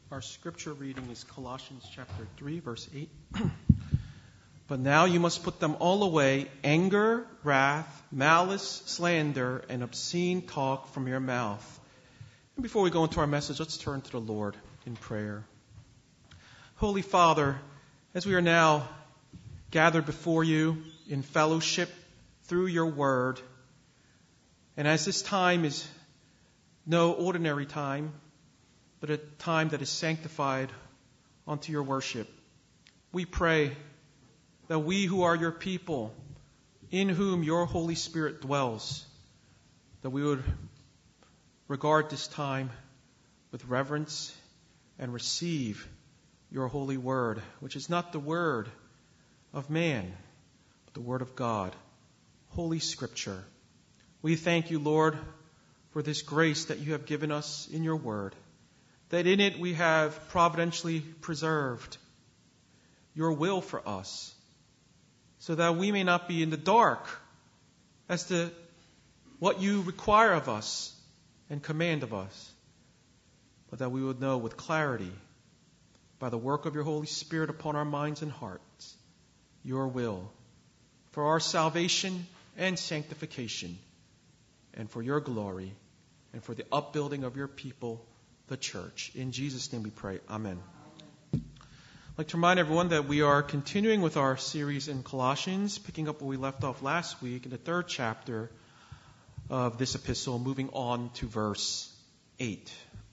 Our scripture reading is Colossians chapter 3, verse 8. But now you must put them all away, anger, wrath, malice, slander, and obscene talk from your mouth. And before we go into our message, let's turn to the Lord in prayer. Holy Father, as we are now gathered before you in fellowship through your word, and as this time is no ordinary time, but a time that is sanctified unto your worship, we pray that we who are your people, in whom your Holy Spirit dwells, that we would regard this time with reverence and receive your holy word, which is not the word of man, but the word of God, Holy Scripture. We thank you, Lord, for this grace that you have given us in your word, that in it we have providentially preserved your will for us, so that we may not be in the dark as to what you require of us and command of us, but that we would know with clarity, by the work of your Holy Spirit upon our minds and hearts, your will for our salvation and sanctification, and for your glory, and for the upbuilding of your people, the church. In Jesus' name we pray. Amen. I'd like to remind everyone that we are continuing with our series in Colossians, picking up where we left off last week in the 3rd chapter of this epistle, moving on to verse 8.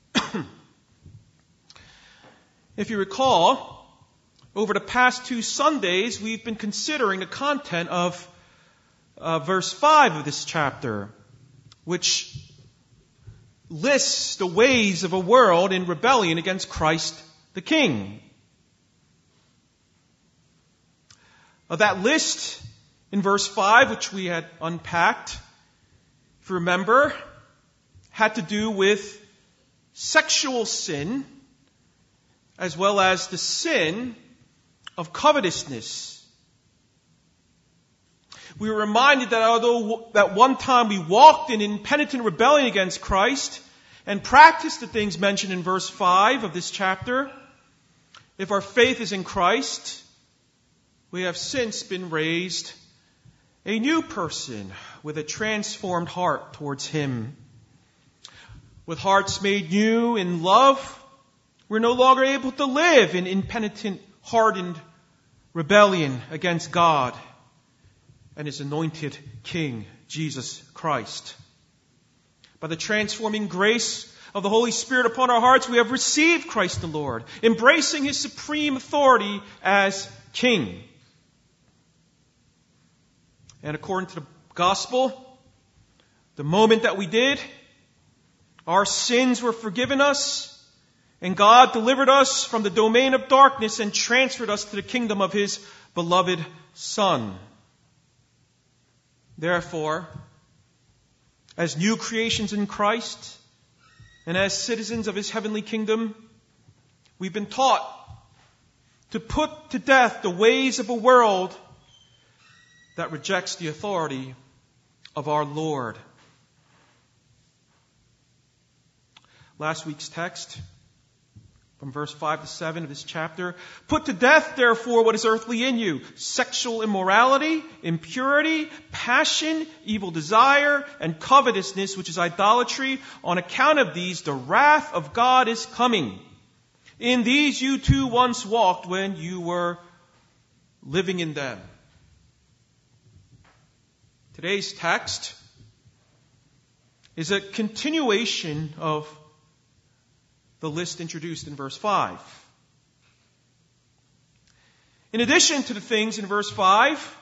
If you recall, over the past 2 Sundays, we've been considering the content of verse 5 of this chapter, which lists the ways of a world in rebellion against Christ the King. That list in verse 5, which we had unpacked, if you remember, had to do with sexual sin as well as the sin of covetousness. We were reminded that although at one time we walked in impenitent rebellion against Christ and practiced the things mentioned in verse 5 of this chapter, if our faith is in Christ, we have since been raised a new person with a transformed heart towards Him. With hearts made new in love, we're no longer able to live in impenitent, hardened rebellion against God and His anointed King, Jesus Christ. By the transforming grace of the Holy Spirit upon our hearts, we have received Christ the Lord, embracing His supreme authority as King. And according to the gospel, the moment that we did, our sins were forgiven us, and God delivered us from the domain of darkness and transferred us to the kingdom of His beloved Son. Therefore, as new creations in Christ and as citizens of His heavenly kingdom, we've been taught to put to death the ways of a world that rejects the authority of our Lord. Last week's text, from verse 5 to 7 of this chapter, put to death, therefore, what is earthly in you: sexual immorality, impurity, passion, evil desire, and covetousness, which is idolatry. On account of these, the wrath of God is coming. In these you too once walked when you were living in them. Today's text is a continuation of the list introduced in verse 5. In addition to the things in verse 5,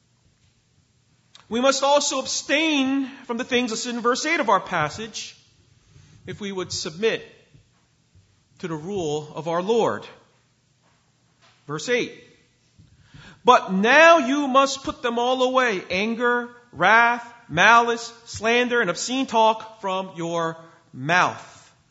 we must also abstain from the things listed in verse 8 of our passage if we would submit to the rule of our Lord. Verse 8. But now you must put them all away: anger, wrath, malice, slander, and obscene talk from your mouth.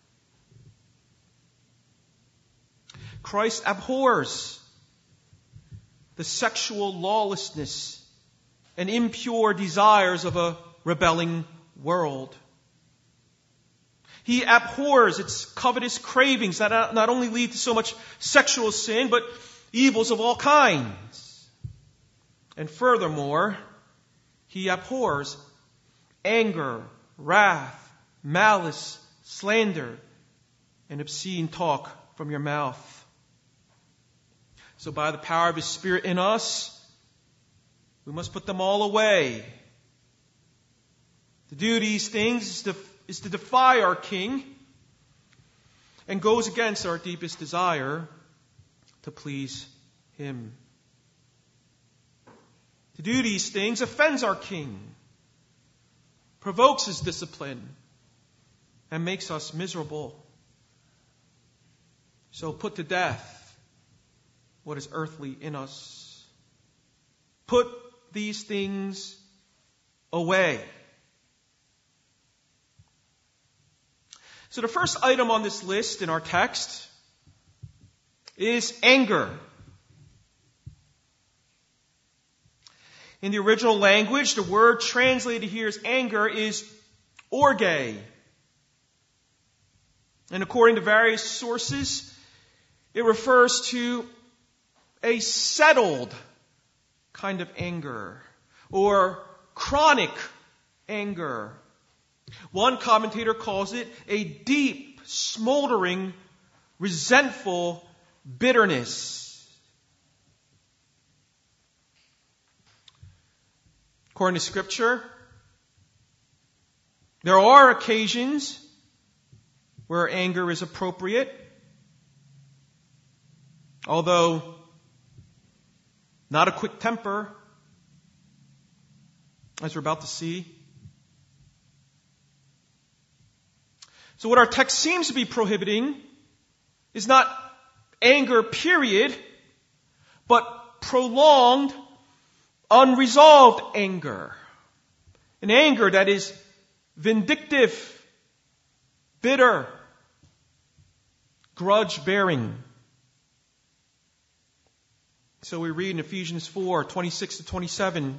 Christ abhors the sexual lawlessness and impure desires of a rebelling world. He abhors its covetous cravings that not only lead to so much sexual sin, but evils of all kinds. And furthermore, he abhors anger, wrath, malice, slander, and obscene talk from your mouth. So by the power of His Spirit in us, we must put them all away. To do these things is to defy our King and goes against our deepest desire to please Him. To do these things offends our King, provokes His discipline, and makes us miserable. So put to death what is earthly in us. Put these things away. So the first item on this list in our text is anger. In the original language, the word translated here as anger is orge. And according to various sources, it refers to a settled kind of anger or chronic anger. One commentator calls it a deep, smoldering, resentful bitterness. According to Scripture, there are occasions where anger is appropriate, although not a quick temper, as we're about to see. So what our text seems to be prohibiting is not anger, period, but prolonged, unresolved anger. An anger that is vindictive, bitter, grudge-bearing. So we read in Ephesians 4:26-27,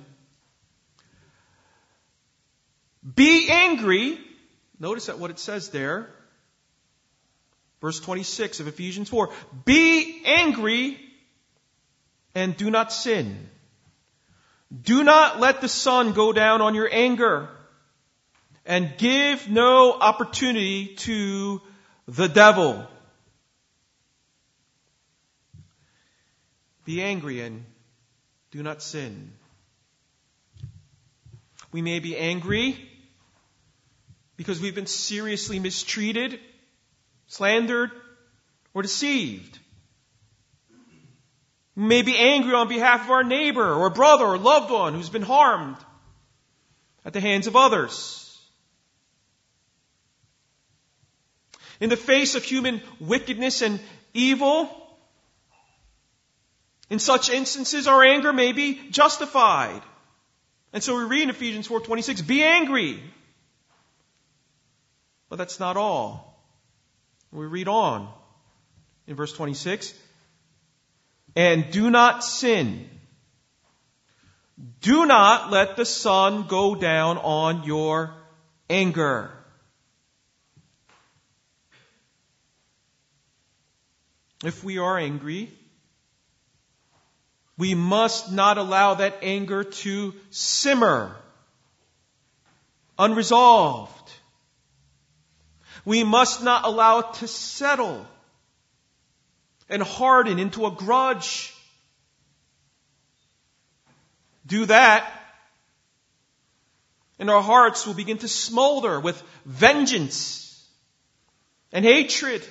be angry. Notice that what it says there. Verse 26 of Ephesians 4. Be angry and do not sin. Do not let the sun go down on your anger, and give no opportunity to the devil. Be angry and do not sin. We may be angry because we've been seriously mistreated, slandered, or deceived. We may be angry on behalf of our neighbor or brother or loved one who's been harmed at the hands of others. In the face of human wickedness and evil, in such instances, our anger may be justified. And so we read in Ephesians 4:26, be angry. But that's not all. We read on in verse 26, and do not sin. Do not let the sun go down on your anger. If we are angry, we must not allow that anger to simmer, unresolved. We must not allow it to settle and harden into a grudge. Do that, and our hearts will begin to smolder with vengeance and hatred.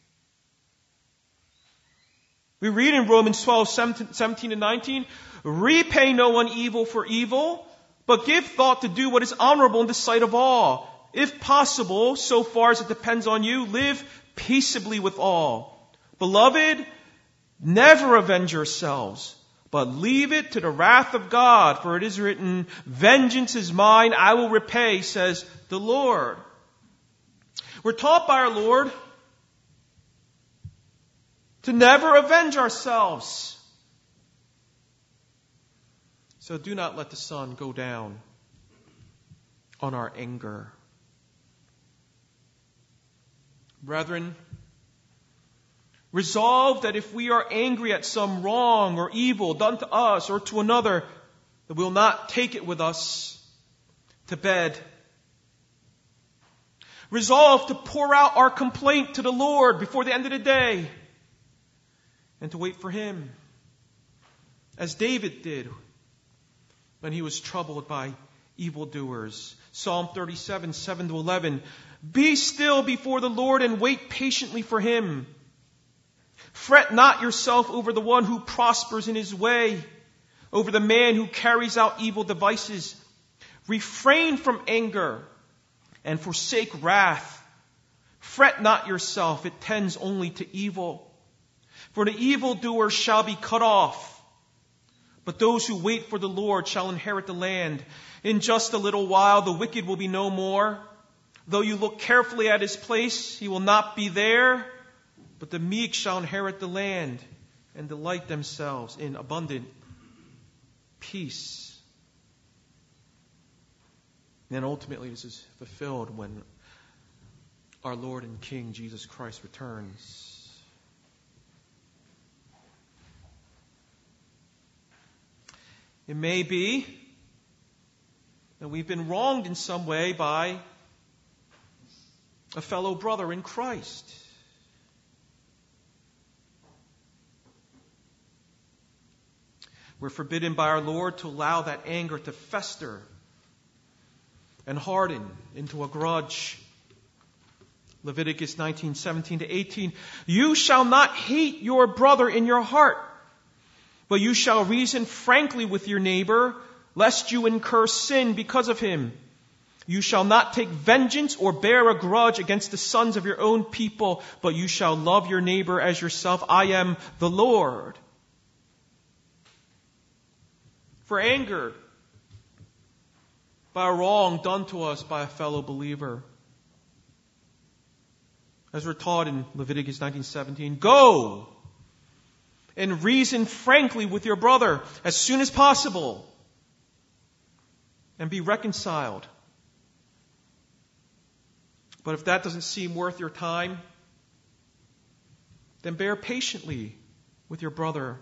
We read in Romans 12:17-19, repay no one evil for evil, but give thought to do what is honorable in the sight of all. If possible, so far as it depends on you, live peaceably with all. Beloved, never avenge yourselves, but leave it to the wrath of God, for it is written, vengeance is mine, I will repay, says the Lord. We're taught by our Lord to never avenge ourselves. So do not let the sun go down on our anger. Brethren, resolve that if we are angry at some wrong or evil done to us or to another, that we will not take it with us to bed. Resolve to pour out our complaint to the Lord before the end of the day and to wait for Him, as David did when he was troubled by evildoers. Psalm 37, 7-11. Be still before the Lord and wait patiently for Him. Fret not yourself over the one who prospers in his way, over the man who carries out evil devices. Refrain from anger and forsake wrath. Fret not yourself, it tends only to evil. For the evildoer shall be cut off, but those who wait for the Lord shall inherit the land. In just a little while the wicked will be no more. Though you look carefully at his place, he will not be there. But the meek shall inherit the land and delight themselves in abundant peace. And ultimately this is fulfilled when our Lord and King Jesus Christ returns. It may be that we've been wronged in some way by a fellow brother in Christ. We're forbidden by our Lord to allow that anger to fester and harden into a grudge. Leviticus 19:17-18. You shall not hate your brother in your heart, but you shall reason frankly with your neighbor, lest you incur sin because of him. You shall not take vengeance or bear a grudge against the sons of your own people, but you shall love your neighbor as yourself. I am the Lord. For angered by a wrong done to us by a fellow believer, as we're taught in Leviticus 19:17, go and reason frankly with your brother as soon as possible and be reconciled. But if that doesn't seem worth your time, then bear patiently with your brother.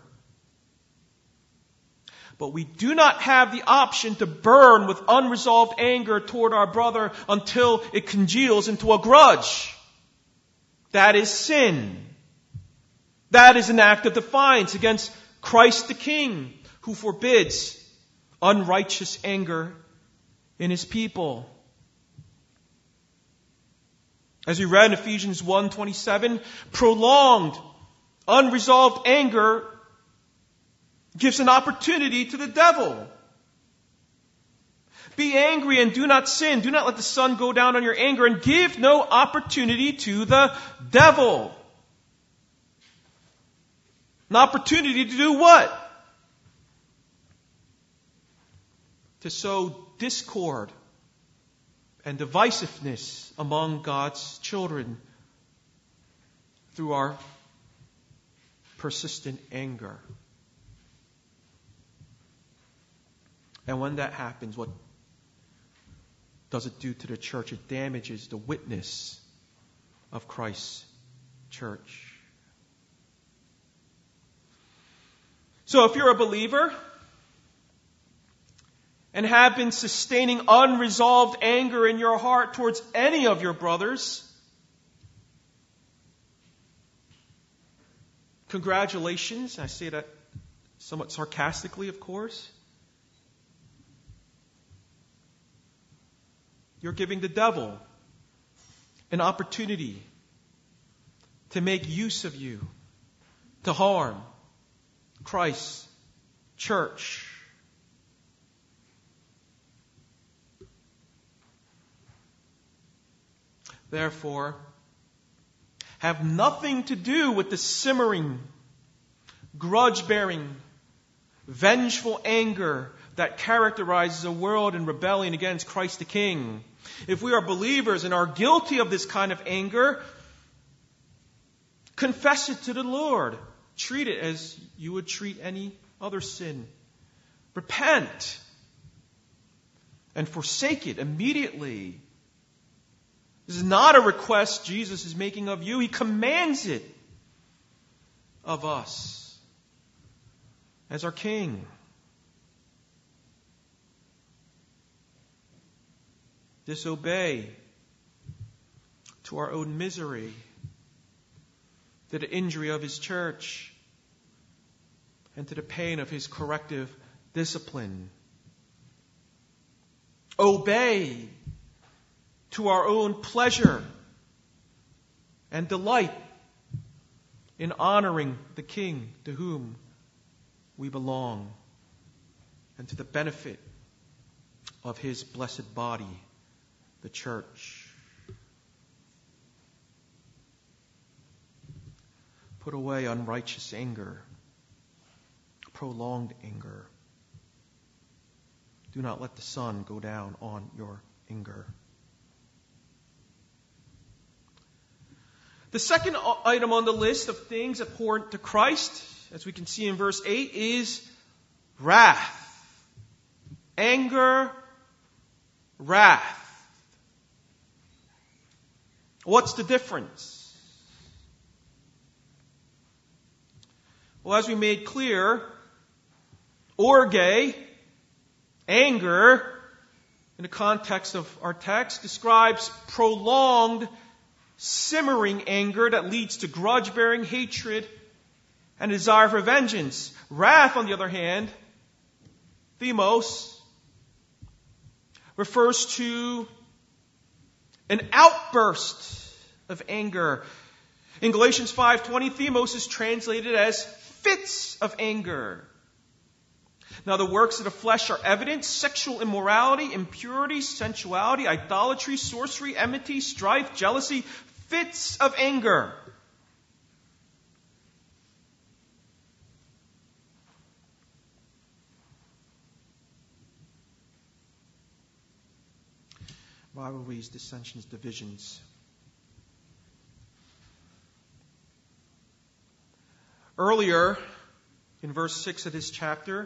But we do not have the option to burn with unresolved anger toward our brother until it congeals into a grudge. That is sin. That is an act of defiance against Christ the King, who forbids unrighteous anger in His people. As we read in Ephesians 1:27, prolonged, unresolved anger gives an opportunity to the devil. Be angry and do not sin. Do not let the sun go down on your anger, and give no opportunity to the devil. An opportunity to do what? To sow discord and divisiveness among God's children through our persistent anger. And when that happens, what does it do to the church? It damages the witness of Christ's church. So if you're a believer and have been sustaining unresolved anger in your heart towards any of your brothers, congratulations. I say that somewhat sarcastically, of course. You're giving the devil an opportunity to make use of you, to harm Christ's church. Therefore, have nothing to do with the simmering, grudge-bearing, vengeful anger that characterizes a world in rebellion against Christ the King. If we are believers and are guilty of this kind of anger, confess it to the Lord. Treat it as you would treat any other sin. Repent and forsake it immediately. This is not a request Jesus is making of you. He commands it of us as our King. Disobey to our own misery, to the injury of His church, and to the pain of His corrective discipline. Obey to our own pleasure and delight in honoring the King to whom we belong, and to the benefit of His blessed body, the church. Put away unrighteous anger, prolonged anger. Do not let the sun go down on your anger. The second item on the list of things abhorrent to Christ, as we can see in verse 8, is wrath. Anger, wrath. What's the difference? Well, as we made clear, orge, anger, in the context of our text, describes prolonged, simmering anger that leads to grudge-bearing, hatred, and desire for vengeance. Wrath, on the other hand, themos, refers to an outburst of anger. In Galatians 5:20, themos is translated as fits of anger. Now, the works of the flesh are evident: sexual immorality, impurity, sensuality, idolatry, sorcery, enmity, strife, jealousy, fits of anger. Rivalries, dissensions, divisions. Earlier, in verse 6 of this chapter,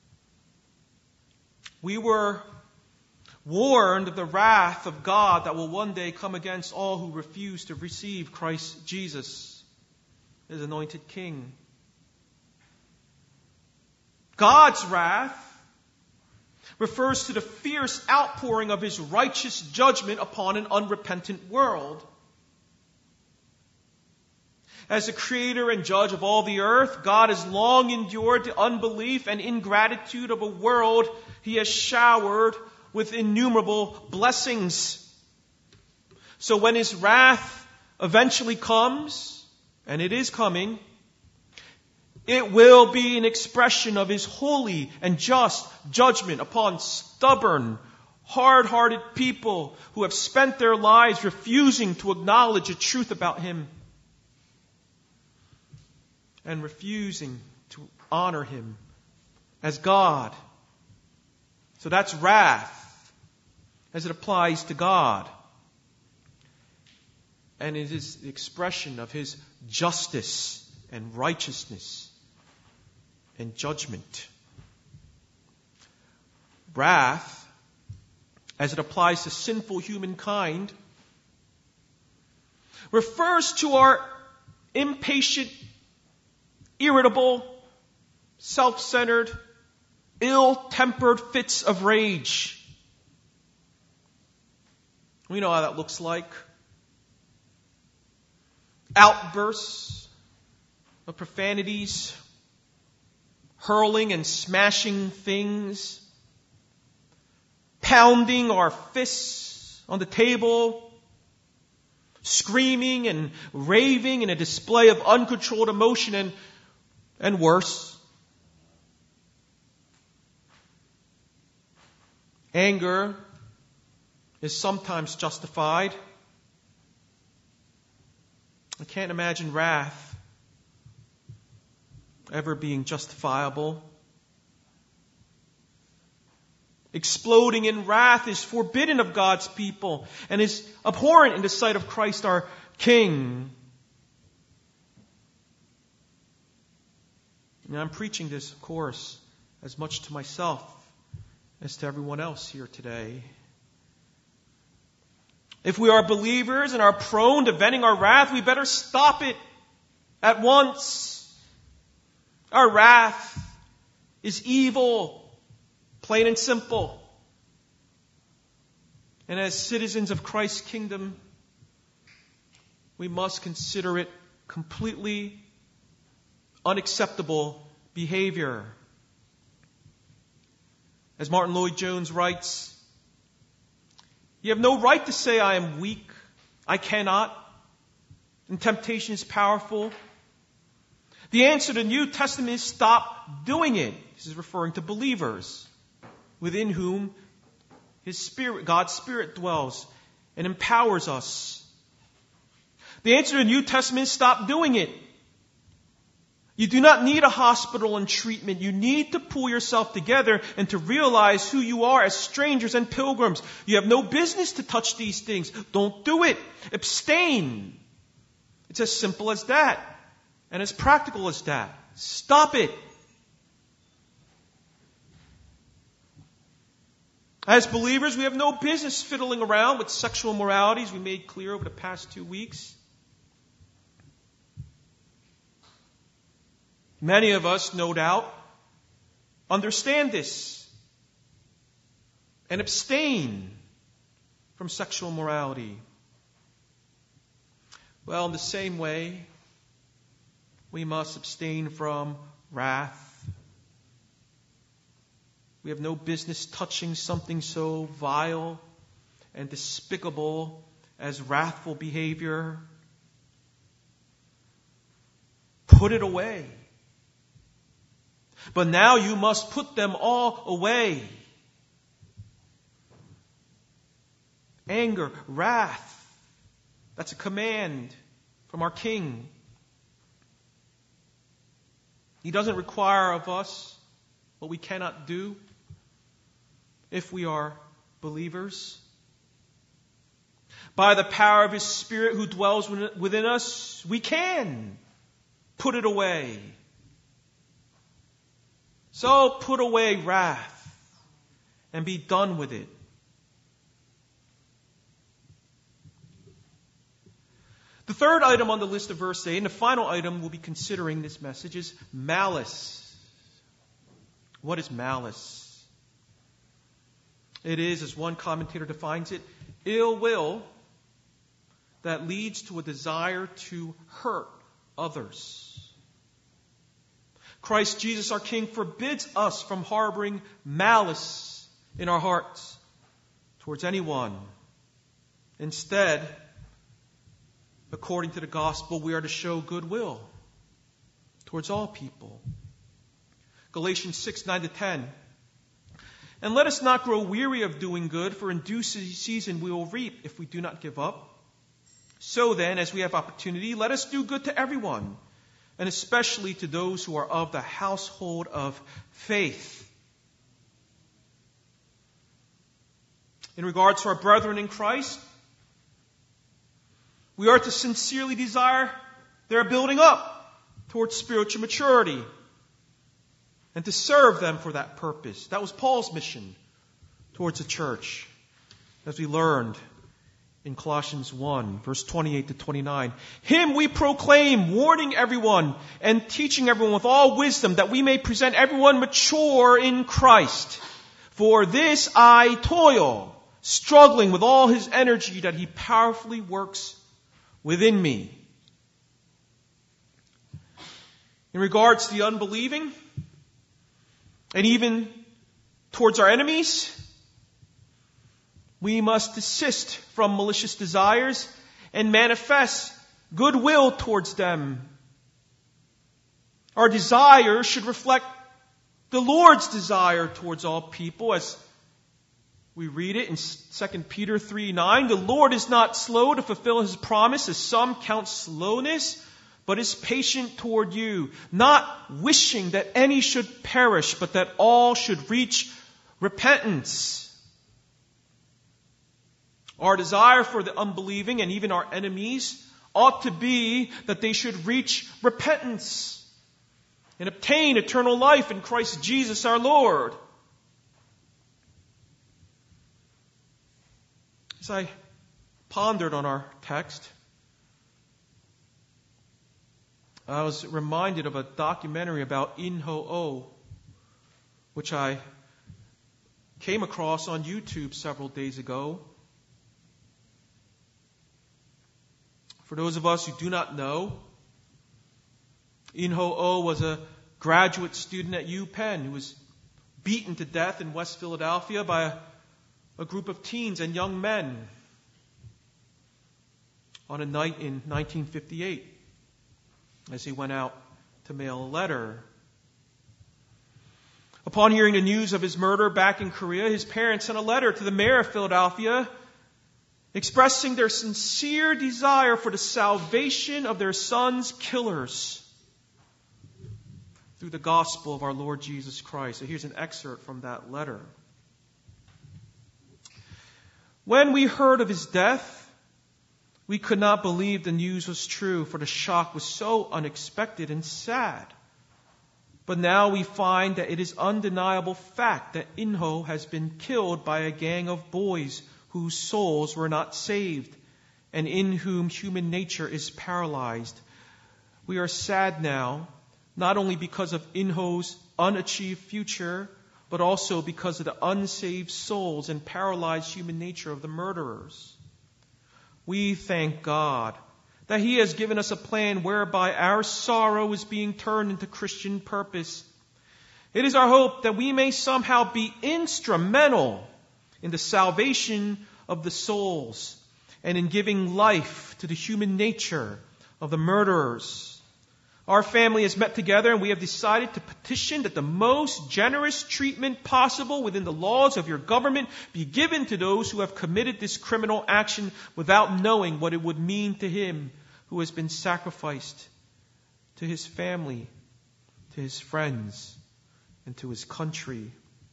we were warned of the wrath of God that will one day come against all who refuse to receive Christ Jesus, His anointed King. God's wrath refers to the fierce outpouring of His righteous judgment upon an unrepentant world. As the creator and judge of all the earth, God has long endured the unbelief and ingratitude of a world He has showered with innumerable blessings. So when His wrath eventually comes, and it is coming, it will be an expression of His holy and just judgment upon stubborn, hard-hearted people who have spent their lives refusing to acknowledge the truth about Him and refusing to honor Him as God. So that's wrath as it applies to God. And it is the expression of His justice and righteousness and judgment. Wrath, as it applies to sinful humankind, refers to our impatient, irritable, self-centered, ill-tempered fits of rage. We know how that looks like. Outbursts of profanities, hurling and smashing things, pounding our fists on the table, screaming and raving in a display of uncontrolled emotion, and worse. Anger is sometimes justified. I can't imagine wrath ever being justifiable. Exploding in wrath is forbidden of God's people and is abhorrent in the sight of Christ our King. Now, I'm preaching this, of course, as much to myself as to everyone else here today. If we are believers and are prone to venting our wrath, we better stop it at once. Our wrath is evil, plain and simple. And as citizens of Christ's kingdom, we must consider it completely unacceptable behavior. As Martin Lloyd-Jones writes, you have no right to say I am weak, I cannot, and temptation is powerful. The answer to the New Testament is stop doing it. This is referring to believers within whom His Spirit, God's Spirit dwells and empowers us. The answer to the New Testament is stop doing it. You do not need a hospital and treatment. You need to pull yourself together and to realize who you are as strangers and pilgrims. You have no business to touch these things. Don't do it. Abstain. It's as simple as that and as practical as that. Stop it. As believers, we have no business fiddling around with sexual morality, as we made clear over the past 2 weeks. Many of us, no doubt, understand this and abstain from sexual morality. Well, in the same way, we must abstain from wrath. We have no business touching something so vile and despicable as wrathful behavior. Put it away. But now you must put them all away. Anger, wrath, that's a command from our King. He doesn't require of us what we cannot do if we are believers. By the power of His Spirit who dwells within us, we can put it away. So put away wrath and be done with it. The third item on the list of verse 8, and the final item we'll be considering this message, is malice. What is malice? It is, as one commentator defines it, ill will that leads to a desire to hurt others. Christ Jesus, our King, forbids us from harboring malice in our hearts towards anyone. Instead, according to the gospel, we are to show goodwill towards all people. Galatians 6:9-10. And let us not grow weary of doing good, for in due season we will reap if we do not give up. So then, as we have opportunity, let us do good to everyone, and especially to those who are of the household of faith. In regards to our brethren in Christ, we are to sincerely desire their building up towards spiritual maturity and to serve them for that purpose. That was Paul's mission towards the church, as we learned in Colossians 1, verse 28-29. Him we proclaim, warning everyone and teaching everyone with all wisdom, that we may present everyone mature in Christ. For this I toil, struggling with all His energy that He powerfully works within me. In regards to the unbelieving, and even towards our enemies, we must desist from malicious desires and manifest goodwill towards them. Our desire should reflect the Lord's desire towards all people, as we read it in 2 Peter 3:9. The Lord is not slow to fulfill His promise, as some count slowness, but is patient toward you, not wishing that any should perish, but that all should reach repentance. Our desire for the unbelieving and even our enemies ought to be that they should reach repentance and obtain eternal life in Christ Jesus our Lord. As I pondered on our text, I was reminded of a documentary about In Ho-Oh, which I came across on YouTube several days ago. For those of us who do not know, In Ho-Oh was a graduate student at UPenn who was beaten to death in West Philadelphia by a group of teens and young men on a night in 1958 as he went out to mail a letter. Upon hearing the news of his murder back in Korea, his parents sent a letter to the mayor of Philadelphia expressing their sincere desire for the salvation of their son's killers through the gospel of our Lord Jesus Christ. So here's an excerpt from that letter. When we heard of his death, we could not believe the news was true, for the shock was so unexpected and sad. But now we find that it is undeniable fact that In-ho has been killed by a gang of boys whose souls were not saved, and in whom human nature is paralyzed. We are sad now, not only because of In-ho's unachieved future, but also because of the unsaved souls and paralyzed human nature of the murderers. We thank God that He has given us a plan whereby our sorrow is being turned into Christian purpose. It is our hope that we may somehow be instrumental in the salvation of the souls and in giving life to the human nature of the murderers. Our family has met together and we have decided to petition that the most generous treatment possible within the laws of your government be given to those who have committed this criminal action without knowing what it would mean to him who has been sacrificed, to his family, to his friends, and to his country.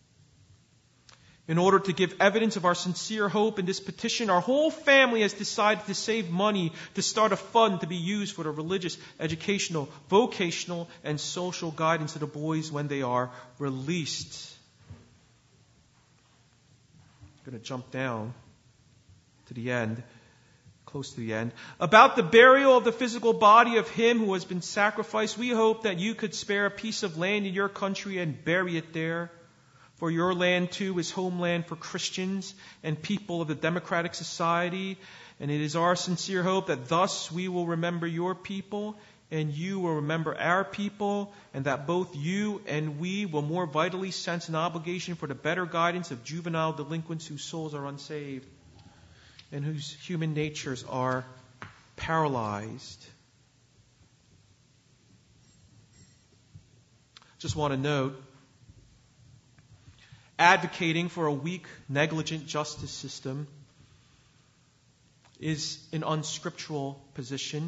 In order to give evidence of our sincere hope in this petition, our whole family has decided to save money to start a fund to be used for the religious, educational, vocational, and social guidance of the boys when they are released. I'm going to jump down to the end, close to the end. About the burial of the physical body of him who has been sacrificed, we hope that you could spare a piece of land in your country and bury it there. For your land, too, is homeland for Christians and people of the democratic society. And it is our sincere hope that thus we will remember your people and you will remember our people, and that both you and we will more vitally sense an obligation for the better guidance of juvenile delinquents whose souls are unsaved and whose human natures are paralyzed. Just want to note, advocating for a weak, negligent justice system is an unscriptural position.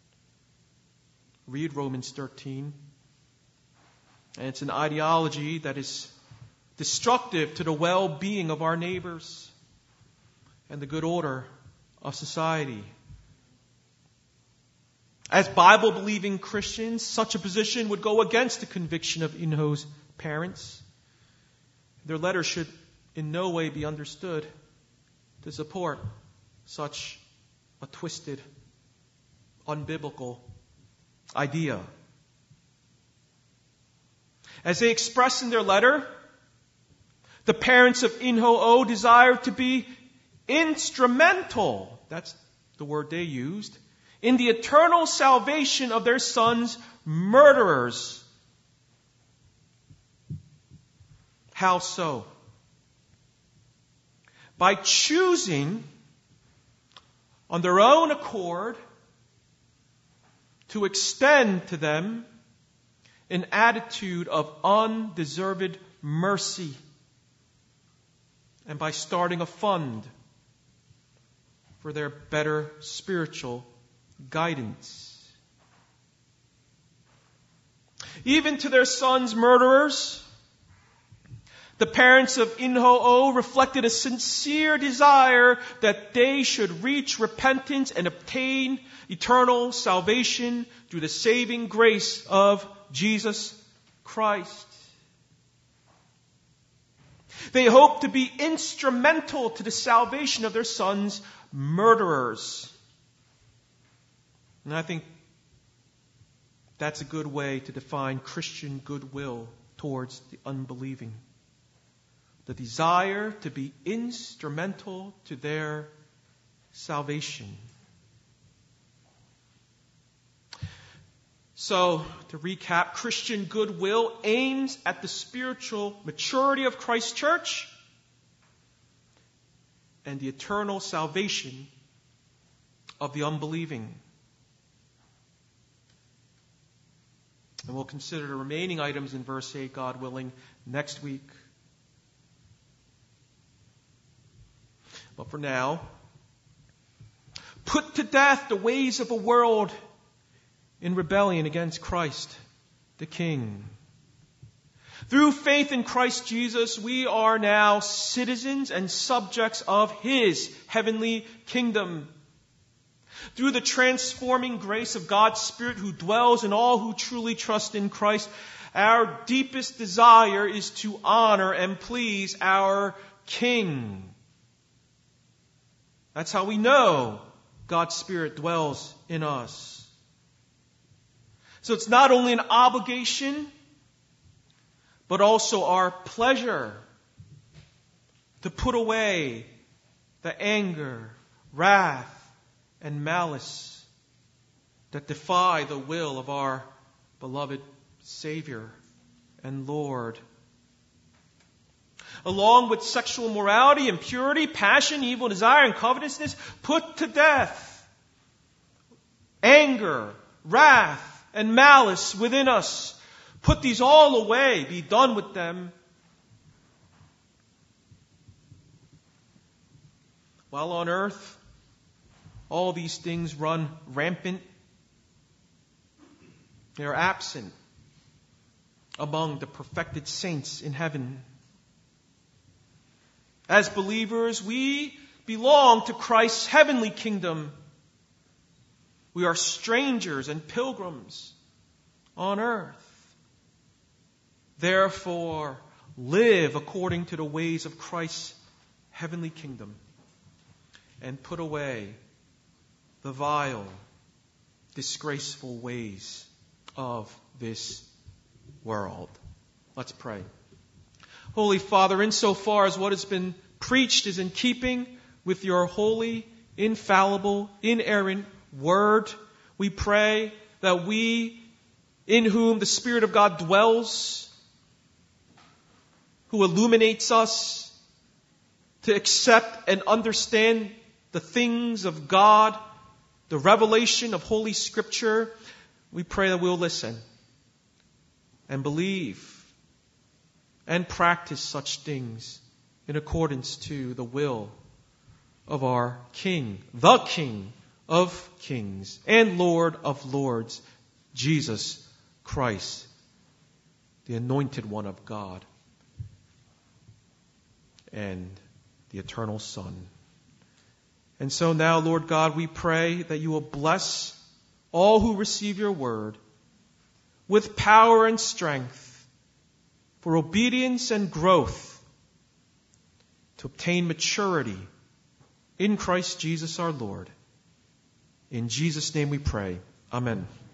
Read Romans 13. And it's an ideology that is destructive to the well-being of our neighbors and the good order of society. As Bible-believing Christians, such a position would go against the conviction of In-ho's parents. Their letter should in no way be understood to support such a twisted, unbiblical idea. As they express in their letter, the parents of In-ho-Oh desire to be instrumental, that's the word they used, in the eternal salvation of their sons' murderers. How so? By choosing on their own accord to extend to them an attitude of undeserved mercy, and by starting a fund for their better spiritual guidance. Even to their sons' murderers, the parents of In-ho-Oh reflected a sincere desire that they should reach repentance and obtain eternal salvation through the saving grace of Jesus Christ. They hoped to be instrumental to the salvation of their sons' murderers. And I think that's a good way to define Christian goodwill towards the unbelieving. The desire to be instrumental to their salvation. So, to recap, Christian goodwill aims at the spiritual maturity of Christ's church and the eternal salvation of the unbelieving. And we'll consider the remaining items in verse 8, God willing, next week. But for now, put to death the ways of a world in rebellion against Christ, the King. Through faith in Christ Jesus, we are now citizens and subjects of His heavenly kingdom. Through the transforming grace of God's Spirit who dwells in all who truly trust in Christ, our deepest desire is to honor and please our King. That's how we know God's Spirit dwells in us. So it's not only an obligation, but also our pleasure to put away the anger, wrath, and malice that defy the will of our beloved Savior and Lord. Along with sexual morality, impurity, passion, evil desire, and covetousness, put to death anger, wrath, and malice within us. Put these all away. Be done with them. While on earth, all these things run rampant. They are absent among the perfected saints in heaven. As believers, we belong to Christ's heavenly kingdom. We are strangers and pilgrims on earth. Therefore, live according to the ways of Christ's heavenly kingdom and put away the vile, disgraceful ways of this world. Let's pray. Holy Father, insofar as what has been preached is in keeping with your holy, infallible, inerrant word, we pray that we, in whom the Spirit of God dwells, who illuminates us to accept and understand the things of God, the revelation of Holy Scripture, we pray that we'll listen and believe and practice such things in accordance to the will of our King, the King of Kings and Lord of Lords, Jesus Christ, the Anointed One of God and the Eternal Son. And so now, Lord God, we pray that you will bless all who receive your word with power and strength for obedience and growth to obtain maturity in Christ Jesus our Lord. In Jesus' name we pray. Amen.